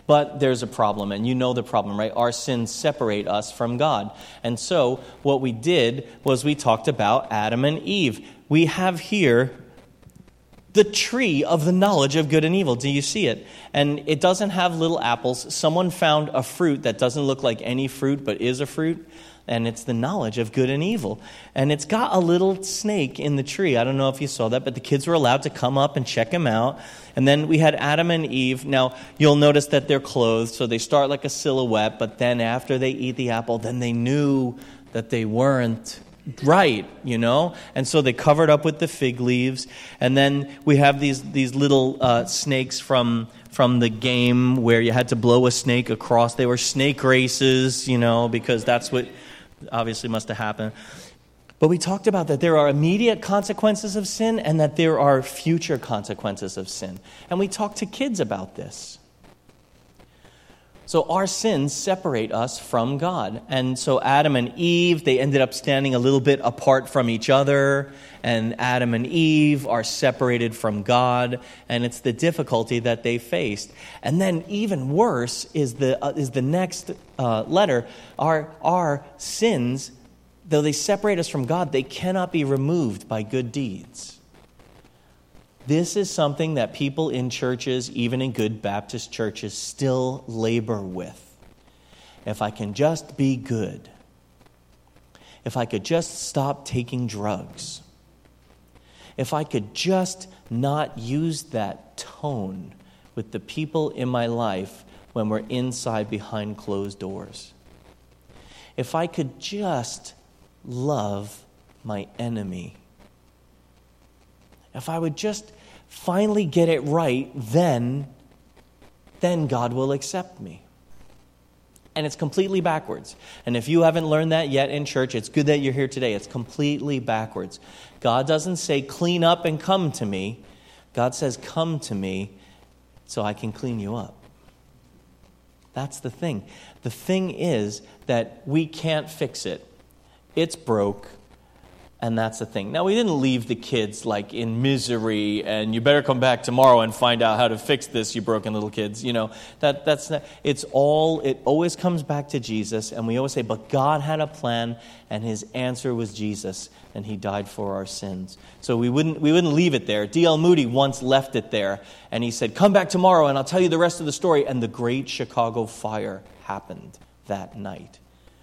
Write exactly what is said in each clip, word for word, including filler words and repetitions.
But there's a problem, and you know the problem, right? Our sins separate us from God. And so what we did was we talked about Adam and Eve. We have here the tree of the knowledge of good and evil. Do you see it? And it doesn't have little apples. Someone found a fruit that doesn't look like any fruit, but is a fruit. And it's the knowledge of good and evil. And it's got a little snake in the tree. I don't know if you saw that, but the kids were allowed to come up and check him out. And then we had Adam and Eve. Now, you'll notice that they're clothed, so they start like a silhouette. But then after they eat the apple, then they knew that they weren't right, you know? And so they covered up with the fig leaves. And then we have these these little uh, snakes from... from the game where you had to blow a snake across. They were snake races, you know, because that's what obviously must have happened. But we talked about that there are immediate consequences of sin and that there are future consequences of sin. And we talked to kids about this. So our sins separate us from God. And so Adam and Eve, they ended up standing a little bit apart from each other. And Adam and Eve are separated from God. And it's the difficulty that they faced. And then even worse is the uh, is the next uh, letter. Our, our sins, though they separate us from God, they cannot be removed by good deeds. This is something that people in churches, even in good Baptist churches, still labor with. If I can just be good. If I could just stop taking drugs. If I could just not use that tone with the people in my life when we're inside behind closed doors. If I could just love my enemy. If I would just finally get it right, then, then God will accept me. And it's completely backwards. And if you haven't learned that yet in church, it's good that you're here today. It's completely backwards. God doesn't say, clean up and come to me. God says, come to me so I can clean you up. That's the thing. The thing is that we can't fix it. It's broke. And that's the thing. Now, we didn't leave the kids like in misery and you better come back tomorrow and find out how to fix this, you broken little kids. You know, that that's not, it's all, it always comes back to Jesus. And we always say, but God had a plan and his answer was Jesus and he died for our sins. So we wouldn't, we wouldn't leave it there. D L Moody once left it there and he said, come back tomorrow and I'll tell you the rest of the story. And the Great Chicago Fire happened that night.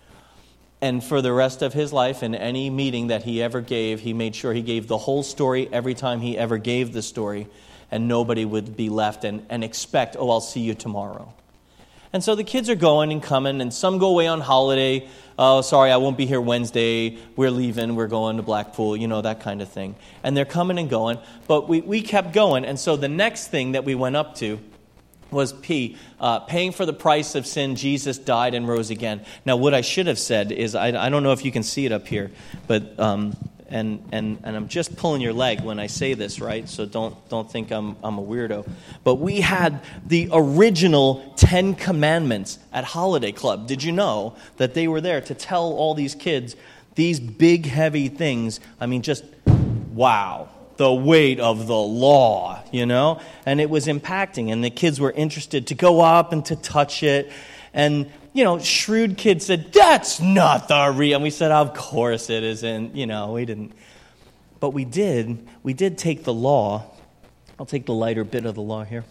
And for the rest of his life, in any meeting that he ever gave, he made sure he gave the whole story every time he ever gave the story. And nobody would be left and, and expect, oh, I'll see you tomorrow. And so the kids are going and coming, and some go away on holiday. Oh, sorry, I won't be here Wednesday. We're leaving. We're going to Blackpool, you know, that kind of thing. And they're coming and going. But we, we kept going. And so the next thing that we went up to was P, uh, paying for the price of sin, Jesus died and rose again. Now, what I should have said is, I, I don't know if you can see it up here, but um, and and and I'm just pulling your leg when I say this, right? So don't don't think I'm I'm a weirdo. But we had the original Ten Commandments at Holiday Club. Did you know that they were there to tell all these kids these big, heavy things? I mean, just wow. The weight of the law, you know? And it was impacting, and the kids were interested to go up and to touch it. And, you know, shrewd kids said, that's not the real. And we said, of course it isn't. You know, we didn't. But we did. We did take the law. I'll take the lighter bit of the law here.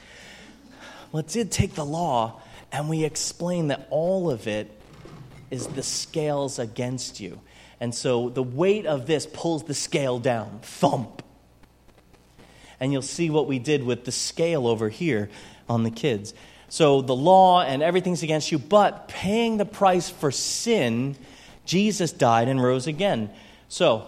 Well, it did take the law, and we explained that all of it is the scales against you. And so the weight of this pulls the scale down. Thump. And you'll see what we did with the scale over here on the kids. So the law and everything's against you, but paying the price for sin, Jesus died and rose again. So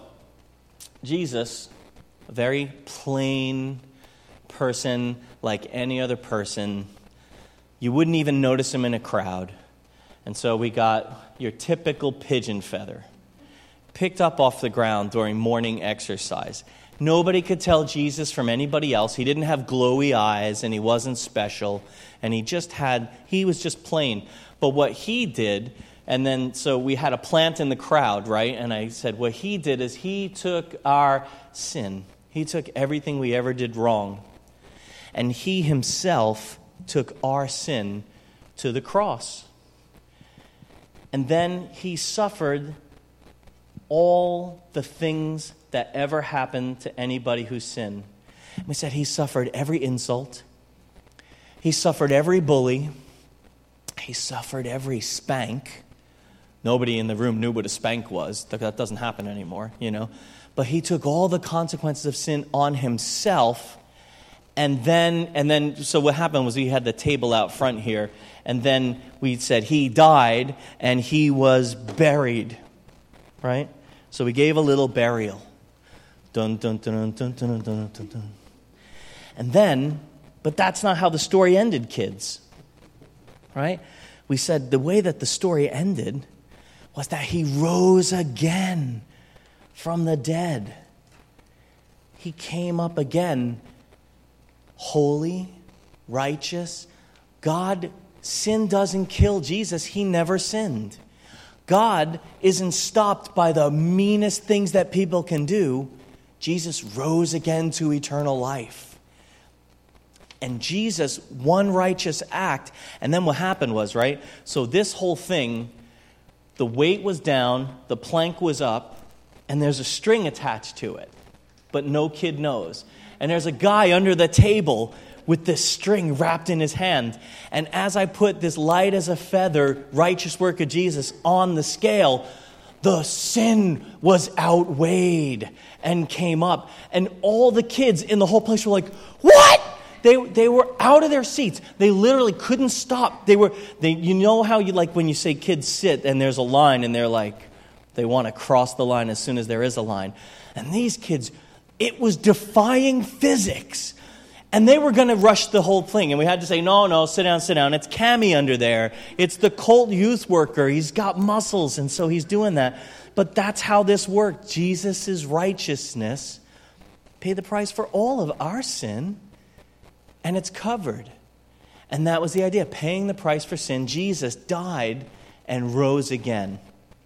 Jesus, a very plain person like any other person, you wouldn't even notice him in a crowd. And so we got your typical pigeon feather, picked up off the ground during morning exercise. Nobody could tell Jesus from anybody else. He didn't have glowy eyes, and he wasn't special, and he just had, he was just plain. But what he did, and then, so we had a plant in the crowd, right? And I said, what he did is he took our sin. He took everything we ever did wrong, and he himself took our sin to the cross. And then he suffered all the things that ever happened to anybody who sinned. We said he suffered every insult. He suffered every bully. He suffered every spank. Nobody in the room knew what a spank was. That doesn't happen anymore, you know. But he took all the consequences of sin on himself. And then, and then, so what happened was we had the table out front here. And then we said he died and he was buried, right? So we gave a little burial. Dun, dun, dun, dun, dun, dun, dun, dun, dun. And then, but that's not how the story ended, kids, right? We said the way that the story ended was that he rose again from the dead. He came up again, holy, righteous. God, sin doesn't kill Jesus. He never sinned. God isn't stopped by the meanest things that people can do. Jesus rose again to eternal life. And Jesus, one righteous act, and then what happened was, right? So this whole thing, the weight was down, the plank was up, and there's a string attached to it. But no kid knows. And there's a guy under the table with this string wrapped in his hand. And as I put this light as a feather, righteous work of Jesus on the scale, the sin was outweighed and came up. And all the kids in the whole place were like, what? They they were out of their seats. They literally couldn't stop. They were they you know how you like when you say kids sit and there's a line and they're like they want to cross the line as soon as there is a line. And these kids, it was defying physics. And they were going to rush the whole thing. And we had to say, no, no, sit down, sit down. It's Cammy under there. It's the cult youth worker. He's got muscles, and so he's doing that. But that's how this worked. Jesus' righteousness paid the price for all of our sin, and it's covered. And that was the idea, paying the price for sin. Jesus died and rose again.